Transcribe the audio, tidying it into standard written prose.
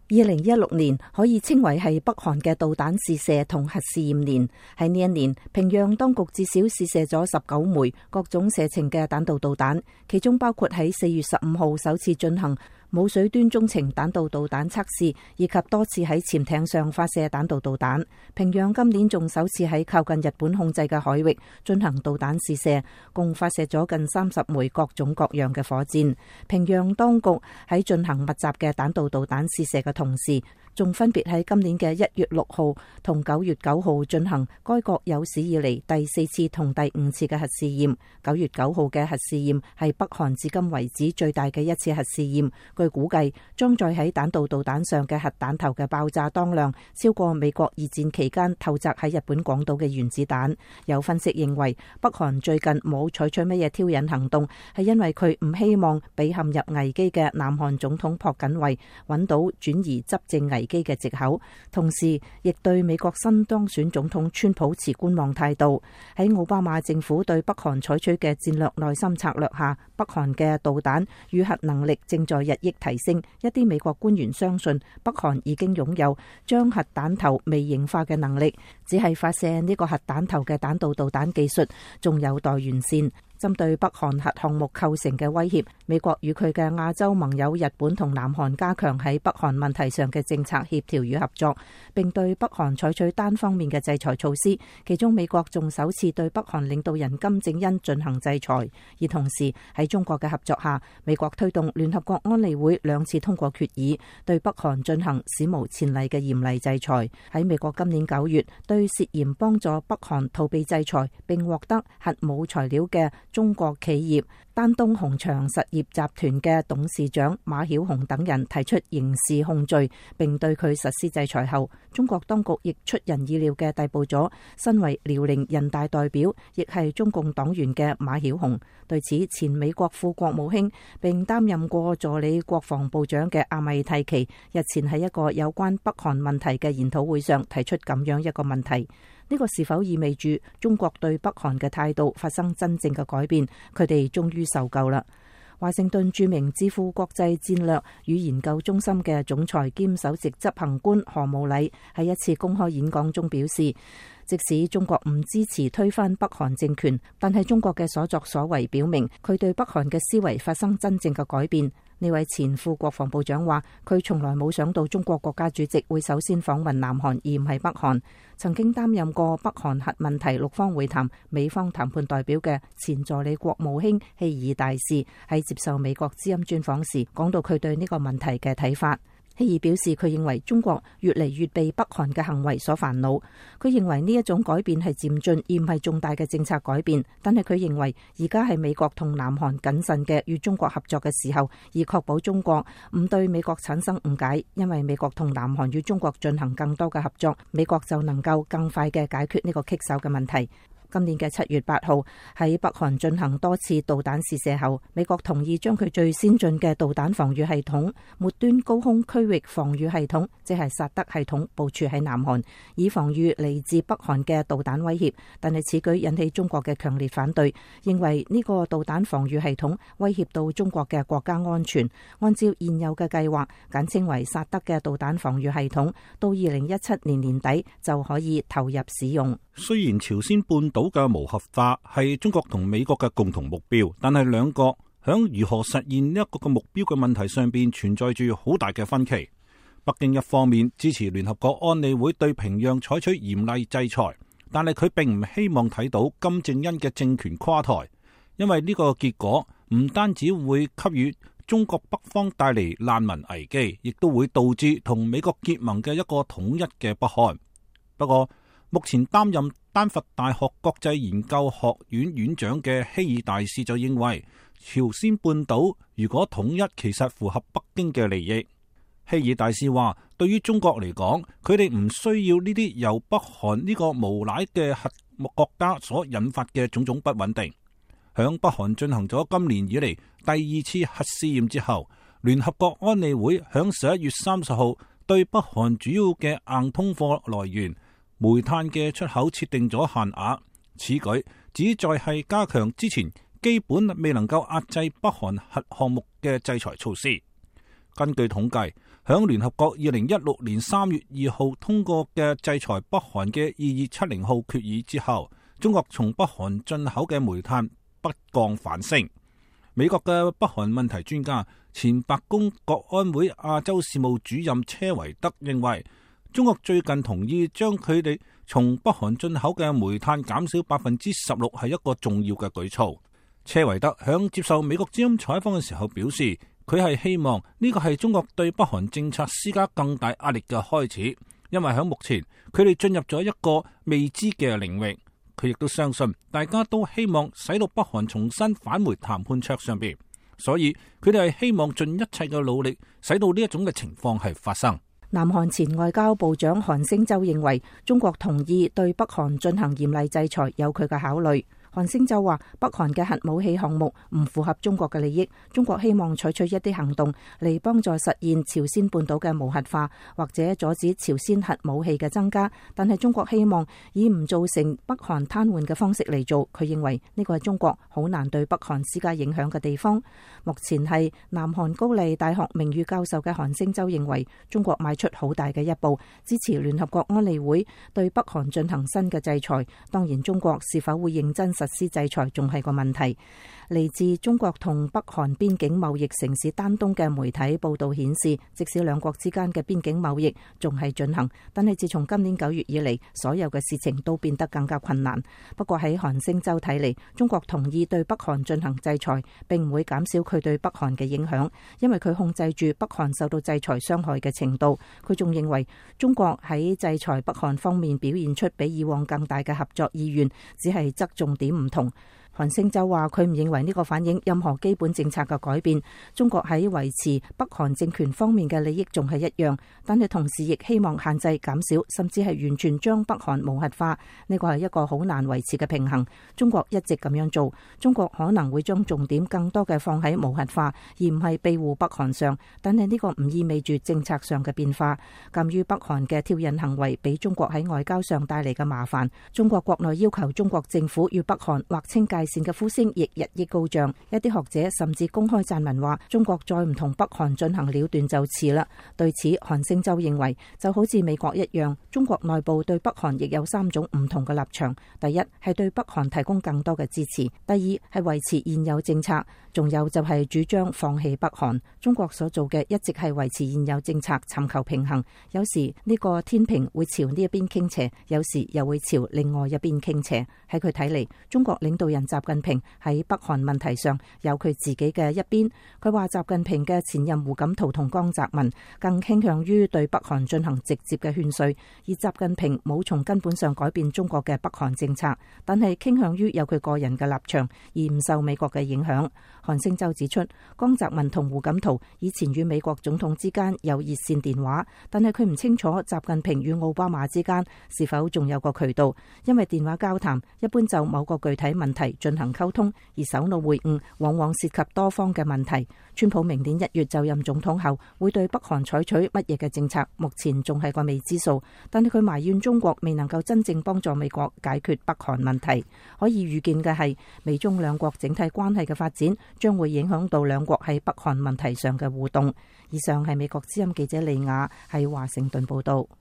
2016年可以稱為係北韓嘅導彈試射同核試驗年。喺呢一年，平壤當局至少試射咗19枚各種射程嘅彈道導彈，其中包括喺4月15號首次進行冇水端中程彈道導彈測試，以及多次喺潛艇上發射彈道導彈。平壤今年仲首次喺靠近日本控制嘅海域進行導彈試射，共發射咗近30枚各種各樣嘅火箭。平壤當局喺進行密集嘅彈道導彈試射嘅同時，仲分別喺今年嘅1月6號同9月9號進行該國有史以嚟第4次同第5次嘅核試驗。9月9號嘅核試驗係北韓至今為止最大嘅一次核試驗。據估計，裝載喺彈道導彈上嘅核彈頭嘅爆炸當量超過美國二戰期間投擲喺日本廣島嘅原子彈。有分析認為，北韓最近冇採取乜嘢挑釁行動，係因為佢唔希望俾陷入危機嘅南韓總統朴槿惠揾到轉移執政危機嘅藉口，同時亦對美國新當選總統川普持觀望態度。喺奧巴馬政府對北韓採取嘅戰略內心策略下，北韓嘅導彈與核能力正在日益提升。一啲美國官員相信北韓已經擁有將核彈頭微型化嘅能力，只係發射呢個核彈頭嘅彈道導彈技術仲有待完善。針對北韓核項目構成嘅威脅，美國與佢嘅亞洲盟友日本同南韓加強喺北韓問題上嘅政策協調與合作，並對北韓採取單方面嘅制裁措施。其中美國仲首次對北韓領導人金正恩進行制裁，而同時喺中國嘅合作下，美國推動聯合國安理會2次通過決議，對北韓進行史無前例嘅嚴厲制裁。喺美國今年9月對涉嫌幫助北韓逃避制裁並獲得核武材料嘅中國企業丹東紅場實業集團嘅董事長馬曉紅等人提出刑事控罪，並對佢實施制裁後，中國當局亦出人意料嘅逮捕咗身為遼寧人大代表，亦係中共黨員嘅馬曉紅。對此，前美國副國務卿並擔任過助理國防部長嘅阿米蒂奇日前喺一個有關北韓問題嘅研討會上提出咁樣一個問題。呢個是否意味住中國對北韓嘅態度發生真正嘅改變？佢哋終於受夠啦。華盛頓著名智庫國際戰略與研究中心嘅總裁兼首席執行官何慕禮喺一次公開演講中表示，即使中國唔支持推翻北韓政權，但係中國嘅所作所為表明佢對北韓嘅思維發生真正嘅改變。呢位前副國防部長話，佢從來冇想到中國國家主席會首先訪問南韓而唔係北韓。曾經擔任過北韓核問題6方會談美方談判代表嘅前助理國務卿希爾大使喺接受美國之音專訪時講到佢對呢個問題嘅睇法。希爾表示，佢認為中國越嚟越被北韓嘅行為所煩惱。佢認為呢一種改變係漸進而唔係重大嘅政策改變，但係佢認為而家係美國同南韓謹慎嘅與中國合作嘅時候，以確保中國唔對美國產生誤解。因為美國同南韓與中國進行更多嘅合作，美國就能夠更快嘅解決呢個棘手嘅問題。今年嘅7月8號喺北韓進行多次導彈試射後，美國同意將佢最先進嘅導彈防禦系統末端高空區域防禦系統，即係薩德系統部署喺南韓，以防禦嚟自北韓嘅導彈威脅。但係此舉引起中國嘅強烈反對，認為呢個導彈防禦系統威脅到中國嘅國家安全。按照現有嘅計劃，簡稱為薩德嘅導彈防禦系統，到2017年年底就可以投入使用。 雖然朝鮮半島嘅無核化係中國同美國嘅共同目標，但係兩國響如何實現呢一個目標嘅問題上邊存在住好大嘅分歧。北京一方面支持聯合國安理會對平壤採取嚴厲制裁，但係佢並唔希望睇到金正恩嘅政權垮台，因為呢個結果唔單止會給予中國北方帶嚟難民危機，亦都會導致同美國結盟嘅一個統一嘅北韓。不過目前擔任丹佛大學國際研究學院院長嘅希爾大使就認為，朝鮮半島如果統一其實符合北京嘅利益。希爾大使話，對於中國嚟講，佢哋唔需要呢啲由北韓呢個無賴嘅核國家所引發嘅種種不穩定。響北韓進行咗今年以嚟第2次核試驗之後，聯合國安理會響11月30號對北韓主要嘅硬通貨來源煤炭嘅出口設定咗限額，此舉旨在係加強之前基本未能夠壓制北韓核項目嘅制裁措施。根據統計， 響聯合國2016年3月2號通過嘅制裁北韓嘅2270號決議之後，中國從北韓進口嘅煤炭不降反升。美國嘅北韓問題專家、前白宮國安會亞洲事務主任車維德認為，中國最近同意將佢哋從北韓進口嘅煤炭減少16%係一個重要嘅舉措。車維德響接受美國之音採訪嘅時候表示，佢係希望呢個係中國對北韓政策施加更大壓力嘅開始，因為響目前佢哋進入咗一個未知嘅領域。佢亦都相信大家都希望使到北韓重新返回談判桌上邊，所以佢哋係希望盡一切嘅努力，使到呢一種嘅情況係發生。 南韓前外交部長韓星洲認為，中國同意對北韓進行嚴厲制裁有佢嘅考慮。韓星洲話，北韓嘅核武器項目唔符合中國嘅利益，中國希望採取一啲行動嚟幫助實現朝鮮半島嘅無核化，或者阻止朝鮮核武器嘅增加。但係中國希望以唔造成北韓癱瘓嘅方式嚟做。佢認為呢個係中國好難對北韓施加影響嘅地方。目前係南韓高麗大學名譽教授嘅韓星洲認為，中國邁出好大嘅一步，支持聯合國安理會對北韓進行新嘅制裁。當然，中國是否會認真實施制裁仲係個問題。嚟自中國同北韓邊境貿易城市丹東嘅媒體報道顯示，即使兩國之間嘅邊境貿易仲係進行，但係自從今年9月以嚟，所有嘅事情都變得更加困難。不過喺韓星洲睇嚟，中國同意對北韓進行制裁，並唔會減少佢對北韓嘅影響，因為佢控制住北韓受到制裁傷害嘅程度。佢仲認為中國喺制裁北韓方面表現出比以往更大嘅合作意願，只係側重點唔同。韓星洲話，佢唔認為呢個反映任何基本政策嘅改變。中國喺維持北韓政權方面嘅利益仲係一樣，但係同時亦希望限制、減少，甚至係完全將北韓無核化。呢個係一個好難維持嘅平衡。中國一直咁樣做，中國可能會將重點更多嘅放喺無核化，而唔係庇護北韓上。但係呢個唔意味住政策上嘅變化。鑑於北韓嘅挑釁行為俾中國喺外交上帶嚟嘅麻煩，中國國內要求中國政府與北韓劃清界線嘅呼聲亦日益高漲，一啲學者甚至公開撰文話，中國再唔同北韓進行了斷就遲啦。對此，韓星洲認為就好似美國一樣，中國內部對北韓亦有3種唔同嘅立場。第一係對北韓提供更多嘅支持，第二係維持現有政策，仲有就係主張放棄北韓。中國所做嘅一直係維持現有政策，尋求平衡。有時呢個天平會朝呢一邊傾斜，有時又會朝另外一邊傾斜。喺佢睇嚟，中國領導人習近平喺北韓問題上有佢自己嘅一邊。佢話習近平嘅前任胡錦濤同江澤民更傾向於對北韓進行直接嘅勸說，而習近平冇從根本上改變中國嘅北韓政策，但係傾向於有佢個人嘅立場，而唔受美國嘅影響。韓星洲指出，江澤民同胡錦濤以前與美國總統之間有熱線電話，但係佢唔清楚習近平與奧巴馬之間是否仲有個渠道，因為電話交談一般就某個具體問題進行溝通，而首腦會晤往往涉及多方嘅問題。川普明年1月就任總統後，會對北韓採取乜嘢嘅政策，目前仲係個未知數。但係佢埋怨中國未能夠真正幫助美國解決北韓問題。可以預見嘅係，美中兩國整體關係嘅發展將會影響到兩國喺北韓問題上嘅互動。以上係美國之音記者利亞喺華盛頓報道。